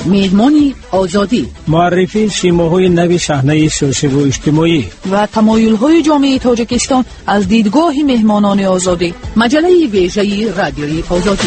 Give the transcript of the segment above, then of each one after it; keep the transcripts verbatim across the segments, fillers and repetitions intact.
مهمان آزادی، معرفی شیماهای نوی صحنه سیاسی و اجتماعی و تمایل‌های جامعه تاجیکستان از دیدگاه مهمانان آزادی. مجله ویژه رادیوی آزادی.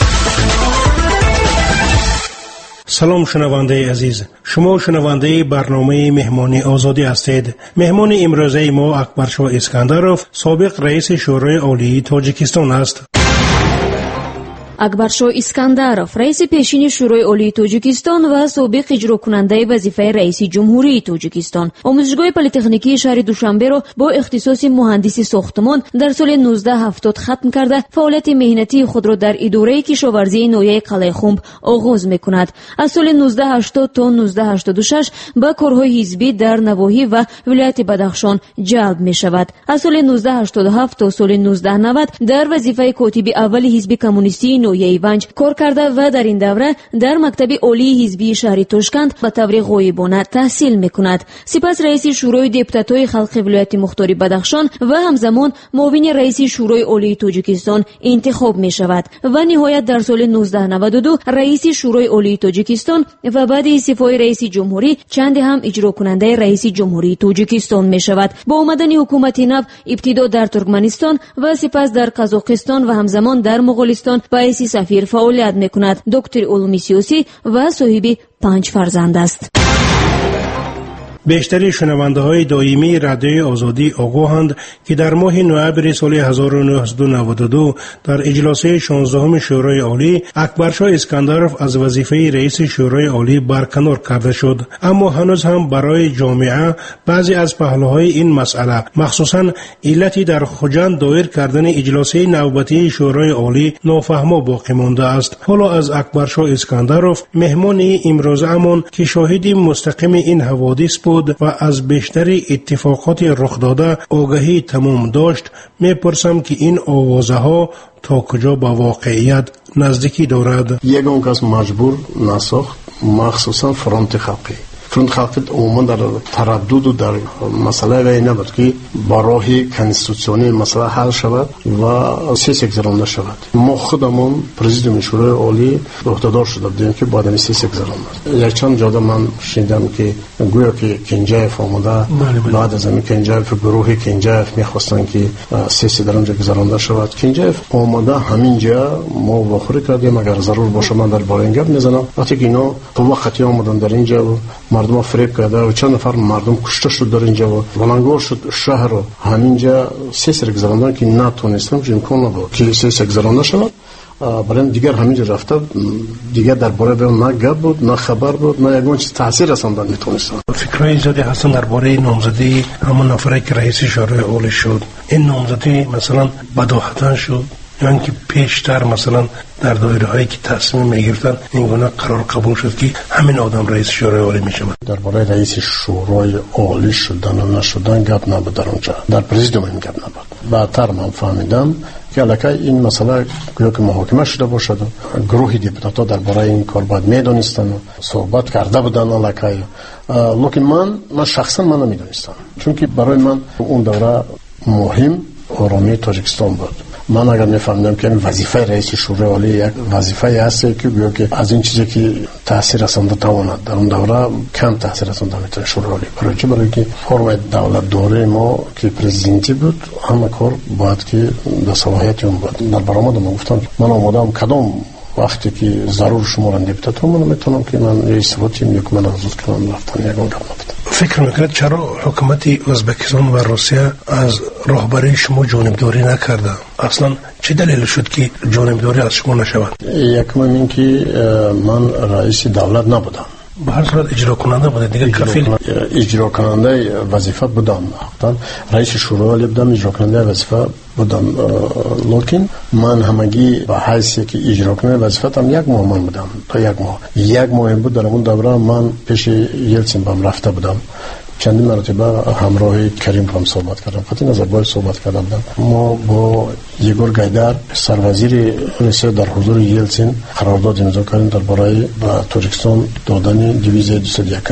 سلام شنونده عزیز، شما شنونده برنامه مهمان آزادی هستید. مهمان امروزه ما اکبرشاه اسکندرов سابق رئیس شورای عالی تاجیکستان است. اکبرشاه اسکندرов رئیس پیشین شورای عالی تاجیکستان و سابق اجرا کننده وظیفه رئیس جمهوری تاجیکستان آموزشگاه پلی‌تکنیکی شهر دوشنبه را با اختصاص مهندسی ساختمان در سال نوزده هفتاد ختم کرده فعالیت مهنتی خود را در اداره کشاورزی ناحیه قلعه خنب آغاز می‌کند. از سال نوزده هشتاد تا نوزده هشتاد و شش به کارهای حزبی در نواحی و ولایت بدخشان جلب می‌شود. از سال نوزده هشتاد و هفت تا سال نوزده نود در وظیفه کاتب اول حزب کمونیستی نوحیه ونج کار کرده و در این دوره در مکتب عالی حزبی شهر تاشکند به طور غایبانه تحصیل میکند. سپس رئیس شورای دپوتات‌های خلق ولایت مختار بدخشان و همزمان معاون رئیس شورای عالی تاجیکستان انتخاب می شود و نهایت در سال نوزده نود و دو رئیس شورای عالی تاجیکستان و بعد استعفای رئیس جمهوری چند هم اجرا کننده رئیس جمهوری تاجیکستان می شود. با آمدن حکومت نو ابتدا در ترکمنستان و سپس در قزاقستان و همزمان در مغولستان به سفیر فعالیت میکند. دکتر علوم سیاسی و صاحب پنج فرزند است. بیشتر شنونده های دائمی رادیوی آزادی آگاهند که در ماه نوامبر سال هزار و نهصد و نود و دو در اجلاس شانزدهم شورای عالی اکبرشاه اسکندرov از وظیفه رئیس شورای عالی برکنار کرده شد. اما هنوز هم برای جامعه بعضی از پهلوهای این مسئله مخصوصا علتی در خوجند دایر کردن اجلاس نوبتی شورای عالی نافهما باقی مانده است. حالا از اکبرشاه اسکندرov مهمان امروزه امان که شاهد مستقیم این حوادث بود و از بیشتر اتفاقات رخ داده آگاهی تمام داشت میپرسم که این آوازه ها تا کجا با واقعیت نزدیکی دارد. یگان کس مجبور نساخت مخصوصا فرانت خلقی فرانت خلقی عموما در تردد و در مسئله وی نبود که با راه کنستیتوسیونی مسئله حل شود و سیاسی گذرانده شود. ما خودمون پرزیدنت شورای عالی عهدهدار شده بودیم که بعد از سیاسی گذرانده. یک چند جاده من شنیدم که گویا که کنجایف آمده بعد از این کنجایف گروه کنجایف میخواستن که سیاسی در اونجا گذرانده شود. کنجایف آمده همینجا ما واخوری کردیم اگر ضرور باشه من در باره این گپ میزنم. وقتی که اینا تو وقتی آمدن در اینجا مردم فریب کرده و چند نفر مردم کشته شد در اینجا و ولنگار شد شهر رو همینجا سیاسی گذراندن که نتونستم که امکان نبود که سیاسی گذرانده شود. برای دیگر همینجا رفته دیگر درباره به نه گپ بود نه خبر بود نه یگان چیز تاثیر رساندن میتونستن. فکرای زیادی هستن درباره نامزدی همون نفری که رئیس شورای عالی شد. این نامزدی مثلا بداهتن شد یعنی که پیشتر مثلا در دایره هایی که تصمیم میگرفتن این گونه قرار قبول شد که همین آدم رئیس شورای عالی میشود. درباره رئیس شورای عالی شدن و نشدن گپ نبود در اونجا. در پرزیدیوم این گپ نبود. بعدتر من فهمیدم که الکی این مسئله گویا که محاکمه شده باشد و گروه دپوتات‌ها درباره این کار باید میدونستن و صحبت کرده بودن الکی. لیکن من من شخصا من نمیدونستم چون که برای من اون دوره مهم آرامی تاجیکستان بود. من اگر میفهمیدم که این وظیفه رئیس شورای عالی یک وظیفه هست که گویا که از این چیزی که تاثیر رسانده تواند در اون دوره کم تاثیر رسانده میتونه شورای عالی. برای چه؟ برای که فرم دولت دوره ما که پرزیدنتی بود همه کار باید که به صلاحیت اون بود. در برآمد ما گفتم من آمادم کدام وقتی که ضرور شما را دپوتات من میتونم که من رئیس وقتیم یک من آزاد کنم رفتن یگان گپ نبود. فکر میکنید چرا حکومت ازبکستان و روسیه از راهبری شما جانبداری نکرده؟ اصلا چه دلیل شد که جانبداری از شما نشود؟ یکم این که من رئیس دولت نبودم. به هر صورت اجرا کننده بوده دیگه کفیل اجرا کننده وظیفه بودم. رئیس شورای عالی بودم اجرا کننده وظیفه بودم. لیکن من همگی به حیثی که اجرا کننده وظیفه هم یک ماه من بودم تا یک ماه یک ماه بود. در اون دوره من پیش یلتسین بام رفته بودم چندین مرتبه همراه کریم هم صحبت کردم خاطر نظرباز صحبت کردم. ما با یگور گایدار سروازیر روسیه در حضور یلتسین قرارداد امضا کردیم درباره با تاجیکستان دادن دیویز دویست و یک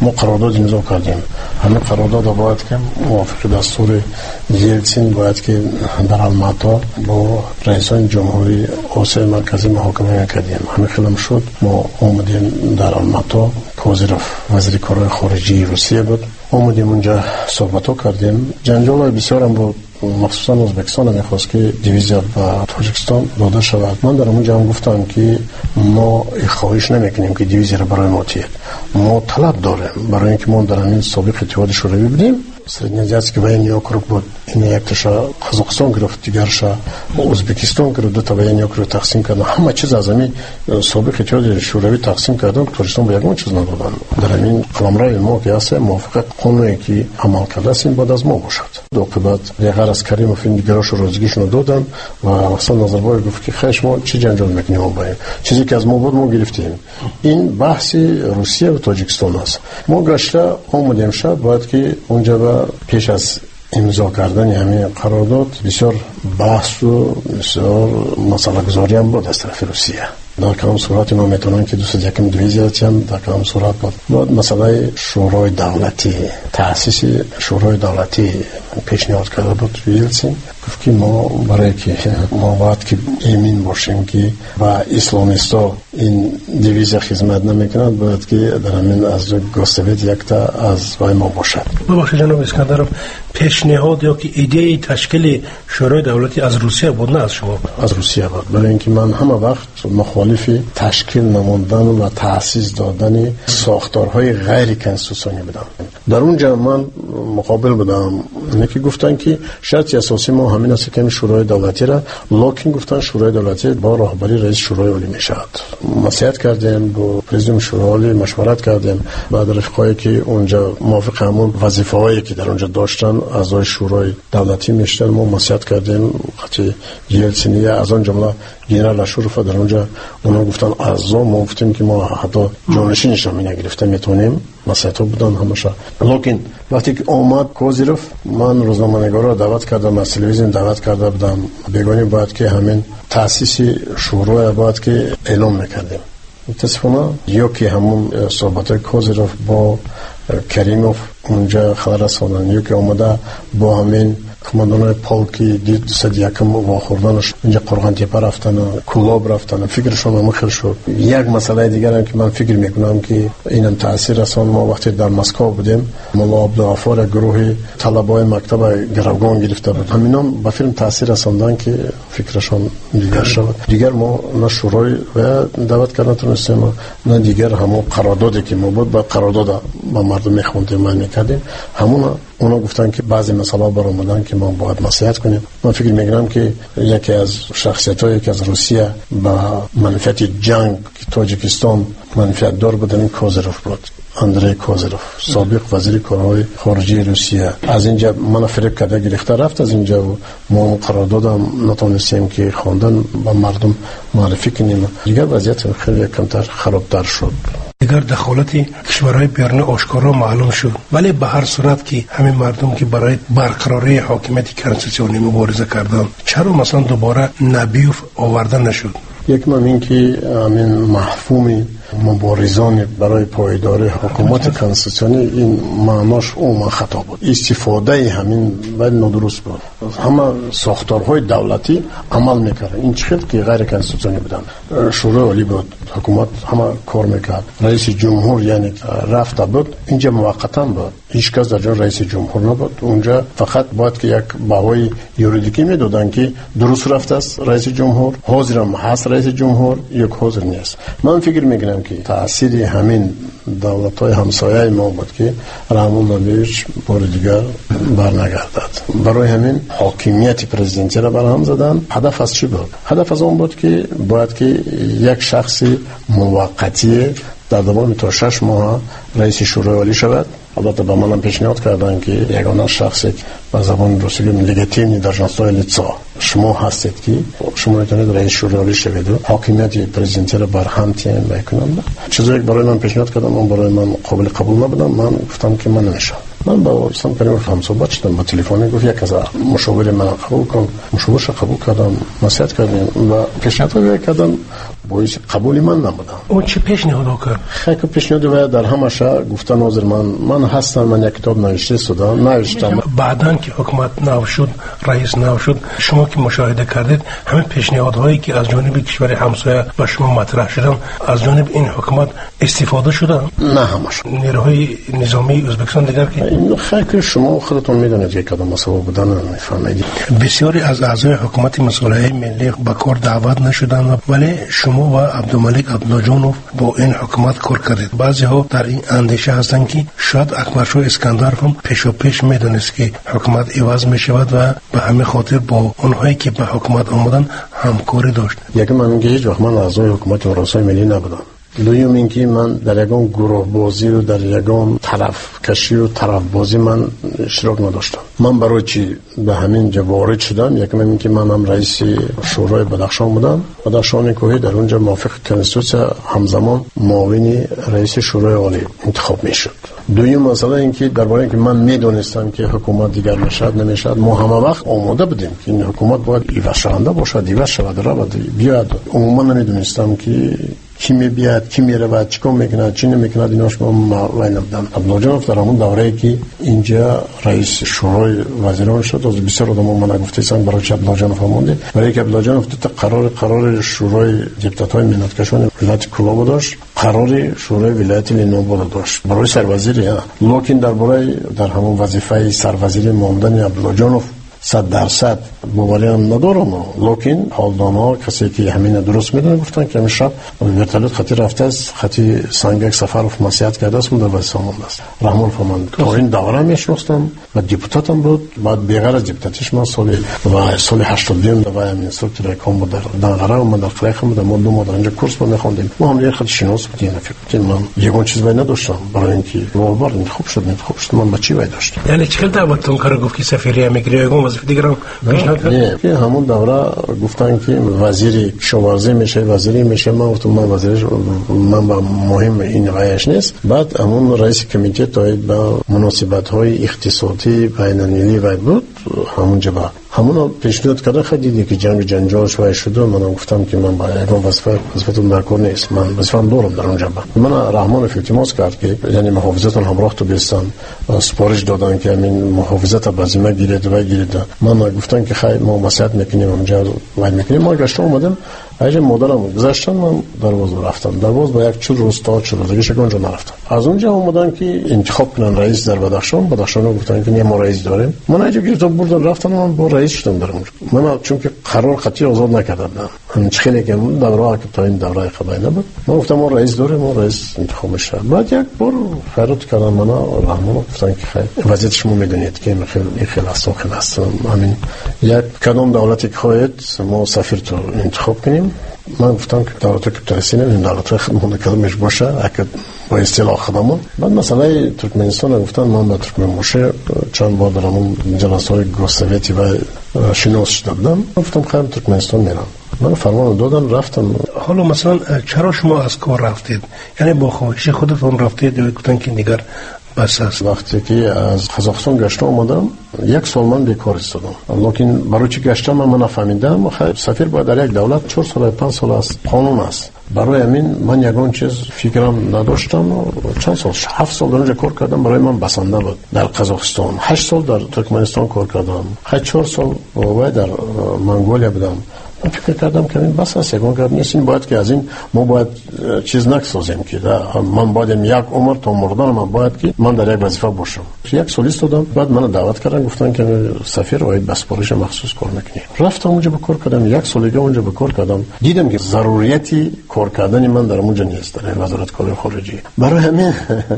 ما قرارداد امضا کردیم. همین قرارداد باید که موافق دستور یلتسین باید که در الماتا با رئیسان جمهوری آسیای مرکزی محاکمه کردیم. همین خیلی شد. ما اومدیم در الماتا، کوزیروف وزیر کارهای خارجی روسیه بود، اومدیم اونجا صحبتو کردیم. جنجال بسیار هم بود، مخصوصا ازبکستان میخواست که دیویزیا و تاجیکستان داده شود. من در اونجا هم گفتم که ما خواهش نمیکنیم که دیویزیا را برای ما تیر، ما طلب داریم برای اینکه ما در همین سابق اتحاد شوروی بودیم. سرنیازی که وین یوکروک بود، این یک تاشا قزاقستان گرفت، دیگرشا ازبکستان گرفت، دو تا وین یوکروک تقسیم کردن. همه چیز از همین سابق اتحاد شوروی تقسیم کردن. تاجیکستان به یگان چیز ندادن. در همین قلمرو ما که هست موافقت قانونی که عمل کرده است این بعد از ما باشد. دو بعد دیگر از کریموف این دیگرش روزگیشون دادن و حسن نظربایف گفت که خیش ما چی جنجال میکنیم با این چیزی که از ما بود ما گرفتیم. این بحثی روسیه و تاجیکستان است. ما گشته اومدیم شب باید که اونجا پیش از امضا کردن همین قرارداد بسیار بحث و بسیار مسئله گذاری هم بود از طرف روسیه. در کدام صورت ما میتونن که دوست یکم دیویزیا چیم، در کدام صورت بود مسئله شورای دولتی، تأسیس شورای دولتی پیشنهاد کرده بود یلتسین. گفت که ما برای که ما باید که ایمن باشیم که با اسلامیستا این دیویزیا خدمت نمیکند، باید که در همین از گستوید یک تا از وای ما باشد. ببخشید جناب اسکندرов، پیشنهاد یا که ایده تشکیل شورای دولتی از روسیه بود نه از شما؟ از روسیه بود. برای اینکه من همه وقت مخالف تشکیل نمودن و تأسیس دادن ساختارهای غیر کنستیتوسیونی بودم. در اونجا من مقابل بودم. اینکه گفتن که شرط اساسی ما همین است که شورای دولتی را، لکن گفتن شورای دولتی با رهبری رئیس شورای عالی میشد. مصلحت کردیم با پرزیدنت شورای عالی، مشورت کردیم بعد رفقایی که اونجا موافق همون وظیفه‌هایی که در اونجا داشتن اعضای شورای دولتی میشدن. ما مصلحت کردیم خاطر یلتسین از آن جمله گنرال اشوروف در اونجا اونا گفتن اعضا ما گفتیم که ما حتی جانشینش هم نگرفته میتونیم. مصلحت بودن همشه. لکن وقتی که اومد کوزیروف، من روزنامه‌نگارا را دعوت کردم، از تلویزیون دعوت کرده بودم. بیگانی باید که همین تأسیس شورای باید که اعلام میکردیم. متاسفانه یا که همون صحبت کوزیروف با کریموف اونجا خبر رساندن، یا که اومده با همین کماندان پالکی دید صد یکم واخوردنش اینجا قرغان تپه رفتن، کلاب رفتن، فکرشون هم خیلی شد. یک مسئله دیگر هم که من فکر میکنم که اینم تاثیر رسان، ما وقتی در مسکو بودیم مولا عبدالغفار گروه طلبای مکتب گروگان گرفته بود، همینام با فیلم تاثیر رساندن که فکرشون دیگر شد. دیگر ما نه شورای و دعوت کردن تونستیم، نه دیگر همون قراردادی که ما بود با قرارداد با مردم میخوندیم ما میکردیم. همون اونا گفتن که بعضی مسائل برآمدن که ما باید مصلحت کنیم. من فکر میکنم که یکی از شخصیتایی که از روسیه با منفعت جنگ که تاجیکستان منفعت دار بودن این کوزیروف بود، اندری کوزیروف، سابق وزیر کارهای خارجی روسیه. از اینجا من فریب کرده گرفته رفت از اینجا و ما قراردادم نتونستیم که خواندن با مردم معرفی کنیم. دیگر وضعیت خیلی کمتر خرابتر شد. دیگر دخالت کشورهای بیرون آشکارا معلوم شد، ولی به هر صورت که همین مردم که برای برقراری حاکمیت کنستیتوسیونی مبارزه کردند، چرا مثلا دوباره نبیوف آورده نشد؟ یک من این که همین محفومی مبارزان برای پایداری حکومت کنستیتوسیونی این معناش اون خطا بود، استفاده همین ولی ندرست بود. همه ساختارهای دولتی عمل میکرد، این چقدر که غیر کنستیتوسیونی بودن. شورای عالی بود، حکومت همه کار میکرد، رئیس جمهور یعنی رفته بود اینجا موقتا بود، هیچ کس در جای رئیس جمهور نبود. اونجا فقط باید که یک بهایی یوریدیکی میدادن که درست رفته است رئیس جمهور، حاضرم هست رئیس جمهور، یک حاضر نیست. من فکر میکنم که تأثیر همین دولت‌های همسایه ما بود که رحمان نبیش بار دیگر برنگردد. برای همین حاکمیت پرزیدنتی را برهم زدن. هدف از چی بود؟ هدف از اون بود که باید که یک شخصی موقتی در دوام تا شش ماه رئیس شورای عالی شود. البته به منم پیشنهاد کردن که یگانه شخصی به زبان روسی لگیتیمی در جنسای لیتسا شما هستید که شما میتونید رئیس شورای عالی شوید و حاکمیت پرزیدنتی را برهم تعیین بکنید. چیزی که برای من پیشنهاد کردن اون برای من قابل قبول نبودن. من گفتم که من نمیشم. من با رستم کریموف هم صحبت شدم با تلفن، گفت یک از مشاور من قبول کن. مشاورش قبول کردم، نصیحت کردیم و پیشنهاد کردم باعث قبول من نبودن. اون چه پیشنهاد کرد؟ خیلی پیشنهاد و در همشه گفتن حاضر من من هستم، من یک کتاب نوشته شدم نوشتم. بعدن که حکومت نو شد، رئیس نو شد، شما که مشاهده کردید همه پیشنهادهایی که از جانب کشور همسایه به شما مطرح شدن از جانب این حکومت استفاده شدن؟ نه همش. نیروهای نظامی ازبکستان دیگر که این خیلی شما خودتون میدونید که کدام مسئله بودن میفهمید. بسیاری از اعضای حکومت مصالحه ملی به کار دعوت نشدند، ولی شما و عبدالملک عبداللهجانوف با این حکومت کار کردید. بعضی ها در این اندیشه هستند که شاید اکبرشاه اسکندر هم پیشا پیش میدونست که حکومت عوض میشود و به همین خاطر با اونهایی که به حکومت آمدن همکاری داشت. یکی من میگه هیچ وقت من اعضای حکومت وراسای ملی نبودم. دویم اینکه من در یگان گروه بازی و در یگان طرف کشی و طرف بازی من اشتراک نداشتم. من برای چی به همین جا وارد شدم؟ یکم اینکه من هم رئیس شورای بدخشان بودم. بدخشان کوهی در اونجا موافق کنستیتوسیون همزمان معاون رئیس شورای عالی انتخاب میشد. دویم مسئله اینکه درباره اینکه من میدونستم که حکومت دیگر نشد نمیشد، ما همه وقت آماده بودیم که این حکومت باید ایواز شونده باشد، ایواز شود را بیاد. عموما نمیدونستم که کی میبیاد، کی میره و چیکار میکنه، چی نمیکنه، ایناش ما وای نبودم. عبدالجانوف در همون دوره‌ای که اینجا رئیس شورای وزیران شد، از بسیار آدم من گفتیسن برای چه عبدالجانوف مونده، برای که عبدالجانوف تو قرار قرار شورای دپوتات‌های ملت‌کشان ولایت کولاو داشت، قرار شورای ولایت لینوبو داشت برای سروزیری. لکن درباره در همون وظیفه سروزیری ماندن عبدالجانوف صد درصد باوری هم ندارم، لکن حالدانا کسی که همین درست میدونه گفتن که همیشه ورتالت خطی رفته است، خطی سنگک سفرف مسیحت کرده است و در وزیسان مونده است. رحمان فرمان تا این دوره میشناختم و دیپوتاتم بود. بعد بغیر از دیپوتاتیش من سال و سال هشتاد و دو و همین سال که رکام بود در دنقره و من در قلیخم بودم. ما دو ماه در اینجا کورس بود میخوندیم. ما هم یه خط شناس بودیم. فکر کنم من یگان چیز وای نداشتم برای اینکه روبار خوب شد خوب شد من بچی وای داشتم. یعنی چه دعوتتون کار گفت که سفیری میگیره وظیفه دیگران پیشنهاد کرد؟ که همون دوره گفتن که وزیر کشاورزی میشه، وزیری میشه. من گفتم من وزیرش من با مهم این قایش نیست. بعد همون رئیس کمیته تایید با مناسبت‌های اقتصادی بین‌المللی و بود همونجا با همون پیشنهاد کردن. خیلی دیدی که جنگ جنجال شوی شده. من گفتم که من با یگان وظیفه وظیفتون برکار نیست، من وظیفه‌ام دارم در اونجا. من رحمان التماس کرد که یعنی محافظتون همراه تو بیستن، سپارش دادن که همین محافظت بازیمه گیرید و گیرید. من گفتن که خیلی ما مسئله میکنیم اونجا وای میکنیم. ما گشتم اومدم اگه مادرم گذاشتن من درواز رفتم. درواز با یک چهار روز تا چهار روز دیگه شکن اونجا نرفتم. از اونجا اومدن که انتخاب کنن رئیس در بدخشان. بدخشان گفتن که نه ما رئیس داریم. من اگه گرفتم بردن رفتم من با رئیس شدم در اونجا. من چون که قرار خطی آزاد نکردم هم خیلی که دوره که تا این دوره خدای نبود. من گفتم ما رئیس داریم، ما رئیس انتخاب میشه. بعد یک بار فرات کردم من رحمان گفتن که خیلی وضعیت شما میدونید که خیلی خیلی ساخن است. همین یک کدام دولتی که خواهید ما سفیر تو انتخاب کنیم. من گفتم که دولت کپیتالیستی نمیدونم دولت خدمون کدامش باشه اگه با اصطلاح خدمون. بعد مسئله ترکمنستان گفتن من با ترکمن باشه چند بار در همون جلسه‌های گوسویتی و شناس شدم. گفتم خیلی ترکمنستان میرم. من فرمان دادم رفتم. حالا مثلا چرا شما از کار رفتید؟ یعنی با خواهش خودتون رفتید یا گفتن که دیگر بس است؟ وقتی که از قزاقستان گشتم اومدم یک سال من بیکار ایستادم. لکن برای چی گشتم من نفهمیدم. خیلی سفیر باید در یک دولت چهار سال پنج سال است، قانون است. برای همین من یگان چیز فکرم نداشتم. چند سال هفت سال در اونجا کار کردم. برای من بسنده بود در قزاقستان. هشت سال در ترکمنستان کار کردم. خیلی چهار سال با در منگولیا بودم. من فکر کردم که این بس است یگان کار نیست. این باید که از این ما باید چیز نکسازیم که من باید یک عمر تا مردن من باید که من در یک وظیفه باشم. یک سال ایستادم. بعد من دعوت کردن گفتن که سفیر باید بسپارش مخصوص کار میکنی. رفتم اونجا به کار کردم. یک سال دیگه اونجا به کار کردم. دیدم که ضرورتی کار کردن من در اونجا نیست در وزارت کار خارجه. برای همین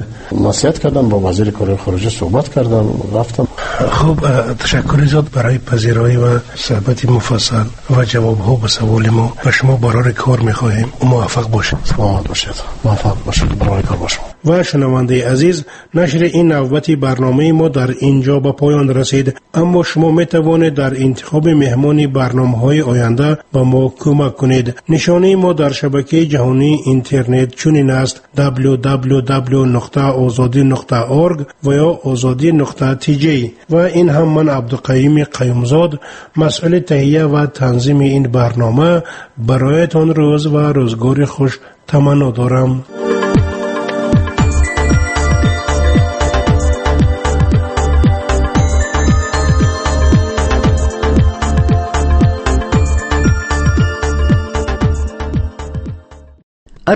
نصیحت کردم با وزیر کار خارجه صحبت کردم رفتم. خب تشکر زیاد برای پذیرایی و صحبت مفصل و جواب ها به سوال ما و شما برای کار میخواهیم موفق باشید. سلامت باشید. موفق باشید. برای کار باشید. و شنونده عزیز، نشر این نوبت برنامه ما در اینجا به پایان رسید، اما شما می توانید در انتخاب مهمان برنامه های آینده به ما کمک کنید. نشانه ما در شبکه جهانی اینترنت چنین است: دبلیو دبلیو دبلیو نقطه آزادی نقطه اورگ و یا آزادی نقطه تی جی. و این هم من عبدالقیوم قیومزاد، مسئول تهیه و تنظیم این برنامه، برایتان روز و روزگار خوش تمنا دارم.